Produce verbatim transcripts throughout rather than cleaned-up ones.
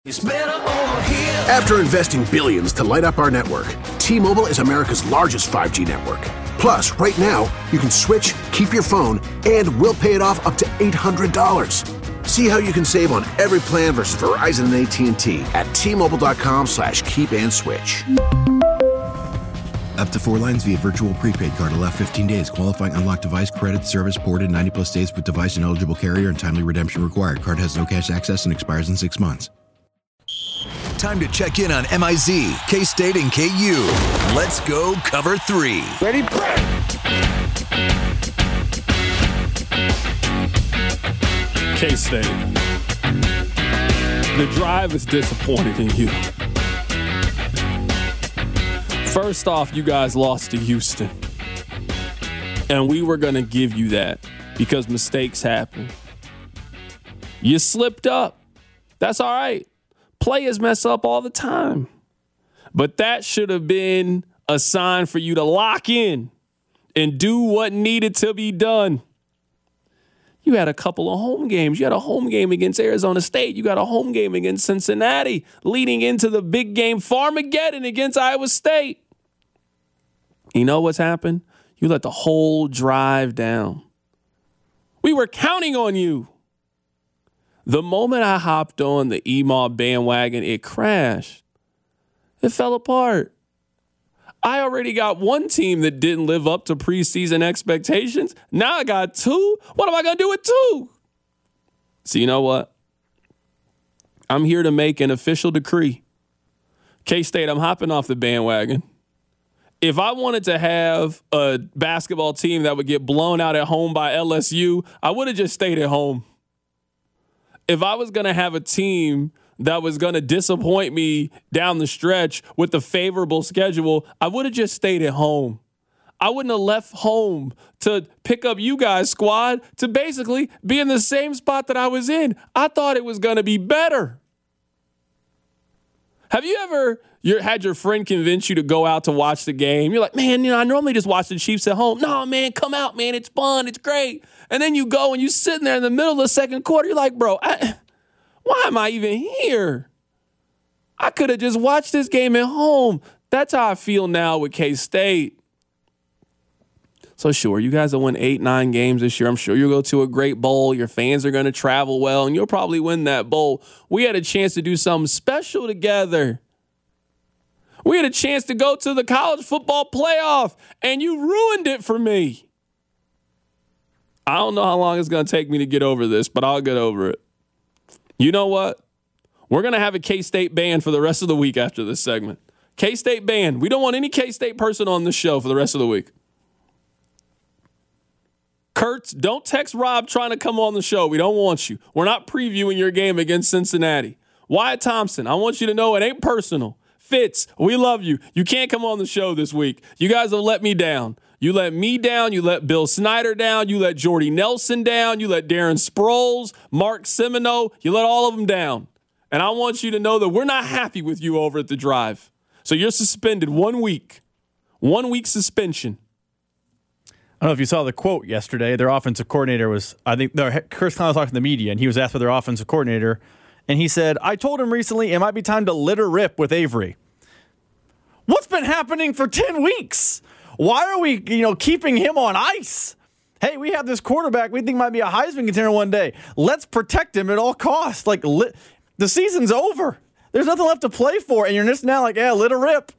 After investing billions to light up our network, T-Mobile is America's largest five G network. Plus, right now, you can switch, keep your phone, and we'll pay it off up to eight hundred dollars. See how you can save on every plan versus Verizon and A T and T at T-Mobile.com slash keep and switch. Up to four lines via virtual prepaid card. Allow fifteen days. Qualifying unlocked device credit service ported ninety plus days with device and eligible carrier and timely redemption required. Card has no cash access and expires in six months. Time to check in on M I Z, K-State, and K U. Let's go cover three. Ready? K-State. The drive is disappointed in you. First off, you guys lost to Houston. And we were going to give you that because mistakes happen. You slipped up. That's all right. Players mess up all the time. But that should have been a sign for you to lock in and do what needed to be done. You had a couple of home games. You had a home game against Arizona State. You got a home game against Cincinnati, leading into the big game Farmageddon against Iowa State. You know what's happened? You let the whole drive down. We were counting on you. The moment I hopped on the E-Mob bandwagon, it crashed. It fell apart. I already got one team that didn't live up to preseason expectations. Now I got two. What am I going to do with two? So you know what? I'm here to make an official decree. K-State, I'm hopping off the bandwagon. If I wanted to have a basketball team that would get blown out at home by L S U, I would have just stayed at home. If I was going to have a team that was going to disappoint me down the stretch with a favorable schedule, I would have just stayed at home. I wouldn't have left home to pick up you guys' squad to basically be in the same spot that I was in. I thought it was going to be better. Have you ever you're, had your friend convince you to go out to watch the game? You're like, man, you know, I normally just watch the Chiefs at home. No, man, come out, man. It's fun. It's great. And then you go and you're sitting there in the middle of the second quarter. You're like, bro, I, why am I even here? I could have just watched this game at home. That's how I feel now with K-State. So sure, you guys will win eight, nine games this year. I'm sure you'll go to a great bowl. Your fans are going to travel well, and you'll probably win that bowl. We had a chance to do something special together. We had a chance to go to the college football playoff, and you ruined it for me. I don't know how long it's going to take me to get over this, but I'll get over it. You know what? We're going to have a K-State ban for the rest of the week after this segment. K-State ban. We don't want any K-State person on the show for the rest of the week. Kurtz, don't text Rob trying to come on the show. We don't want you. We're not previewing your game against Cincinnati. Wyatt Thompson, I want you to know it ain't personal. Fitz, we love you. You can't come on the show this week. You guys have let me down. You let me down. You let Bill Snyder down. You let Jordy Nelson down. You let Darren Sproles, Mark Semino. You let all of them down. And I want you to know that we're not happy with you over at the Drive. So you're suspended one week. One week suspension. I don't know if you saw the quote yesterday. Their offensive coordinator was, I think, Chris Conley was talking to the media, and he was asked by their offensive coordinator, and he said, I told him recently it might be time to litter rip with Avery. What's been happening for ten weeks? Why are we, you know, keeping him on ice? Hey, we have this quarterback we think might be a Heisman contender one day. Let's protect him at all costs. Like, li- the season's over. There's nothing left to play for, and you're just now like, yeah, litter rip.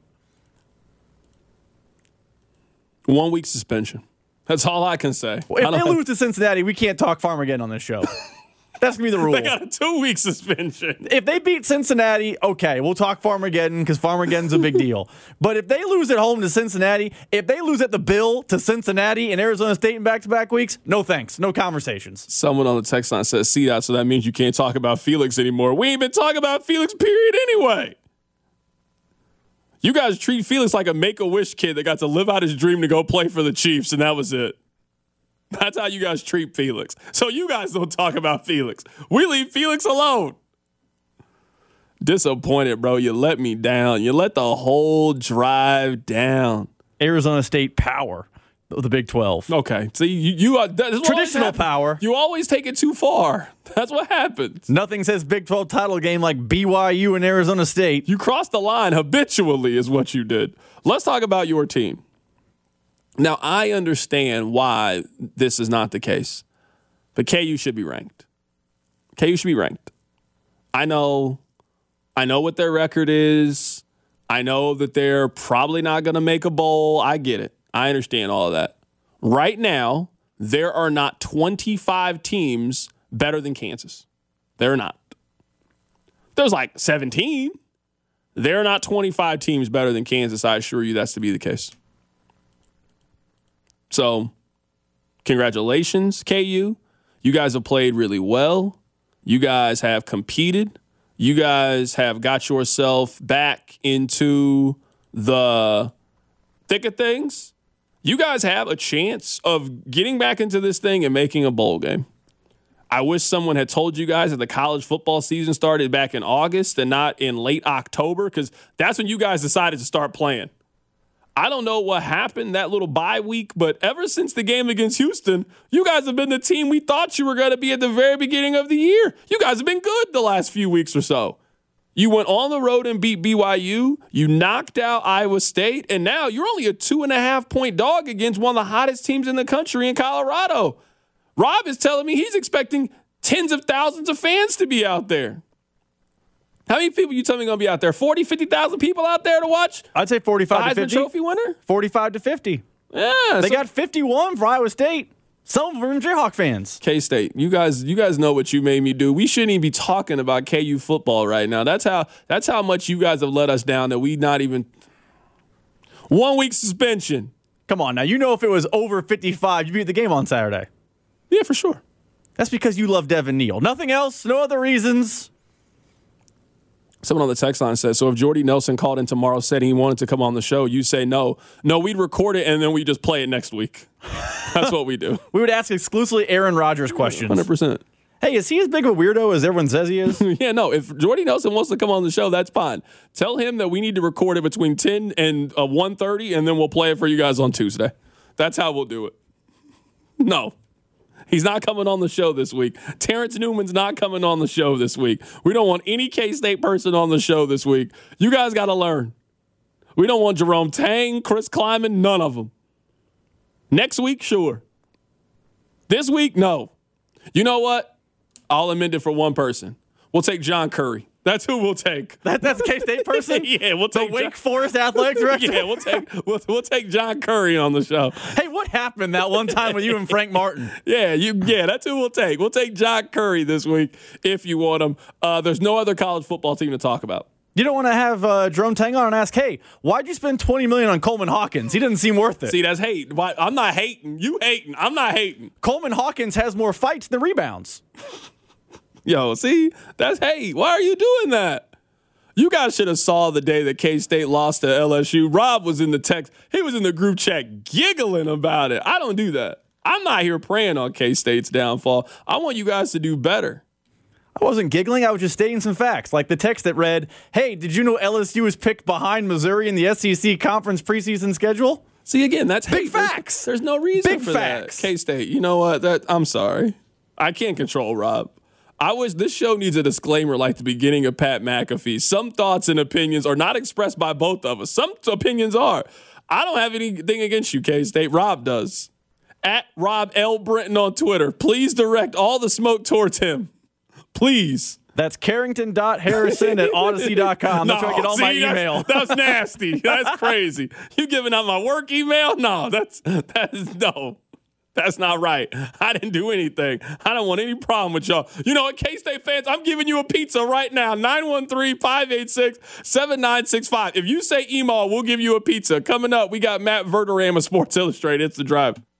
One week suspension. That's all I can say. Well, if they lose to Cincinnati, we can't talk Farm again on this show. That's going to be the rule. They got a two-week suspension. If they beat Cincinnati, okay, we'll talk Farmageddon because Farmageddon's a big deal. But if they lose at home to Cincinnati, if they lose at the Bill to Cincinnati and Arizona State in back-to-back weeks, no thanks. No conversations. Someone on the text line says, see that, so that means you can't talk about Felix anymore. We ain't been talking about Felix, period, anyway. You guys treat Felix like a Make-A-Wish kid that got to live out his dream to go play for the Chiefs, and that was it. That's how you guys treat Felix. So you guys don't talk about Felix. We leave Felix alone. Disappointed, bro. You let me down. You let the whole drive down. Arizona State power. The Big twelve. Okay. See, you, you are traditional power. You always take it too far. That's what happens. Nothing says Big twelve title game like B Y U and Arizona State. You crossed the line habitually is what you did. Let's talk about your team. Now, I understand why this is not the case, but K U should be ranked. K U should be ranked. I know, I know what their record is. I know that they're probably not going to make a bowl. I get it. I understand all of that. Right now, there are not twenty-five teams better than Kansas. They're not. There's like seventeen. There are not twenty-five teams better than Kansas. I assure you that's to be the case. So, congratulations, K U. You guys have played really well. You guys have competed. You guys have got yourself back into the thick of things. You guys have a chance of getting back into this thing and making a bowl game. I wish someone had told you guys that the college football season started back in August and not in late October, because that's when you guys decided to start playing. I don't know what happened that little bye week, but ever since the game against Houston, you guys have been the team we thought you were going to be at the very beginning of the year. You guys have been good the last few weeks or so. You went on the road and beat B Y U. You knocked out Iowa State. And now you're only a two and a half point dog against one of the hottest teams in the country in Colorado. Rob is telling me he's expecting tens of thousands of fans to be out there. How many people you tell me going to be out there? forty, fifty thousand people out there to watch? I'd say forty-five to fifty. Heisman Trophy winner? forty-five to fifty. Yeah. They so- got fifty-one for Iowa State. Some of them are Jayhawk fans. K-State, you guys, you guys know what you made me do. We shouldn't even be talking about K U football right now. That's how. That's how much you guys have let us down. That we not even one week suspension. Come on now, you know if it was over fifty-five, you'd be at the game on Saturday. Yeah, for sure. That's because you love Devin Neal. Nothing else. No other reasons. Someone on the text line says, so if Jordy Nelson called in tomorrow saying he wanted to come on the show, you say no. No, we'd record it and then we just play it next week. That's what we do. We would ask exclusively Aaron Rodgers questions. one hundred percent. Hey, is he as big of a weirdo as everyone says he is? Yeah, no. If Jordy Nelson wants to come on the show, that's fine. Tell him that we need to record it between ten and uh, one thirty, and then we'll play it for you guys on Tuesday. That's how we'll do it. No. He's not coming on the show this week. Terrence Newman's not coming on the show this week. We don't want any K-State person on the show this week. You guys got to learn. We don't want Jerome Tang, Chris Kleiman, none of them. Next week, sure. This week, no. You know what? I'll amend it for one person. We'll take John Curry. That's who we'll take. That, that's a K-State person? Yeah, we'll take the Wake John- Forest athletic director? Yeah, we'll take we'll, we'll take John Curry on the show. Hey, what happened that one time with you and Frank Martin? Yeah, you. Yeah, that's who we'll take. We'll take John Curry this week if you want him. Uh, there's no other college football team to talk about. You don't want to have uh, Jerome Tang on and ask, hey, why'd you spend twenty million dollars on Coleman Hawkins? He doesn't seem worth it. See, that's hate. Why, I'm not hating. You hating. I'm not hating. Coleman Hawkins has more fights than rebounds. Yo, see, that's hate. Why are you doing that? You guys should have saw the day that K-State lost to L S U. Rob was in the text. He was in the group chat giggling about it. I don't do that. I'm not here praying on K-State's downfall. I want you guys to do better. I wasn't giggling. I was just stating some facts. Like the text that read, hey, did you know L S U was picked behind Missouri in the S E C conference preseason schedule? See, again, that's big hate. facts. There's, there's no reason Big for facts. that. K-State, you know what? That I'm sorry. I can't control Rob. I wish this show needs a disclaimer like the beginning of Pat McAfee. Some thoughts and opinions are not expressed by both of us. Some opinions are. I don't have anything against you, K-State. Rob does. At Rob L. Brenton on Twitter. Please direct all the smoke towards him. Please. That's Carrington dot Harrison at Odyssey dot com. That's no, where I get all see, my email. That's, that's nasty. That's crazy. You giving out my work email? No, that's that is no. That's not right. I didn't do anything. I don't want any problem with y'all. You know what, K-State fans, I'm giving you a pizza right now. nine one three, five eight six, seven nine six five. If you say email, we'll give you a pizza. Coming up, we got Matt Verderame of Sports Illustrated. It's The Drive.